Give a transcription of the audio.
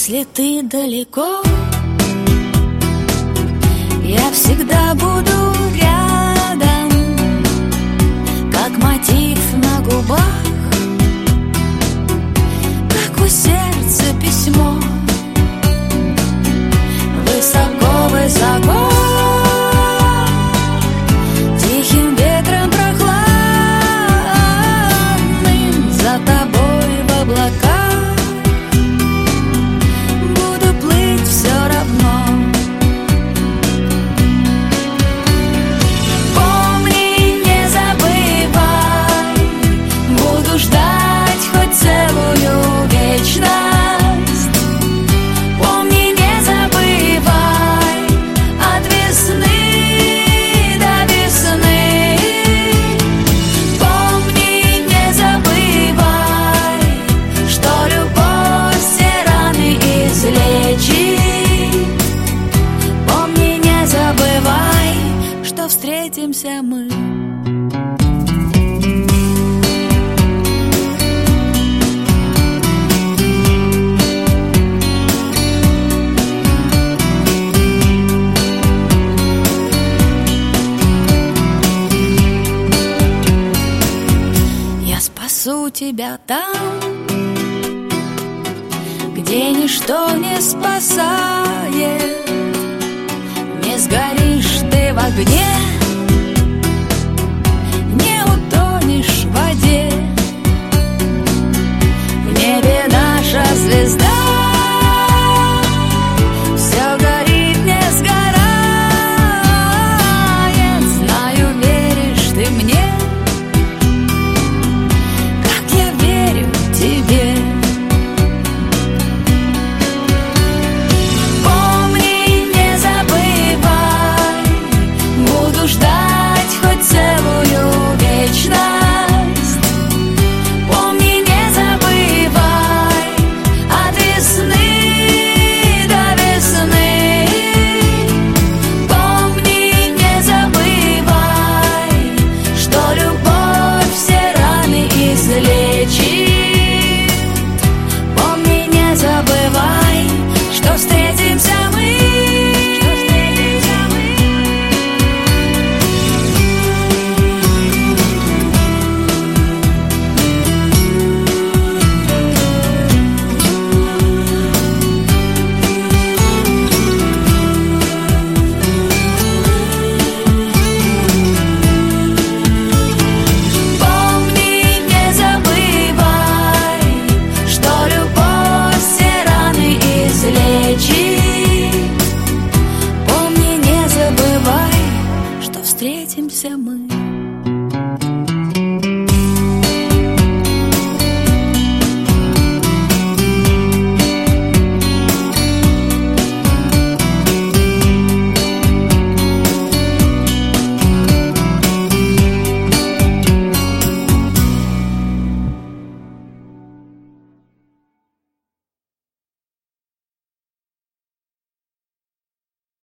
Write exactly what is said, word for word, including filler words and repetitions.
Если ты далеко, я всегда буду рядом, как мотив на губах, как у сердца письмо. Высоко-высоко, тихим ветром прохладным, за тобой в облаках буду плыть все равно. Помни, не забывай, буду ждать хоть целую вечность. Помни, не забывай, от весны до весны. Помни, не забывай, что любовь все раны излечит. Помни, не забывай, что встретимся мы. Я спасу тебя там, где ничто не спасает. Не сгоришь ты в огне, не утонешь в воде. В небе наша звезда все горит, не сгорает. Знаю, веришь ты мне, как я верю тебе. Помни, не забывай, буду ждать хоть целую вечность. Помни, не забывай, от весны до весны. Помни, не забывай, что любовь все раны излечит. Помни, не забывай, что встретимся мы. Что встретимся мы. Помни, не забывай, что любовь все раны излечит. Помни, не забывай, что встретимся мы.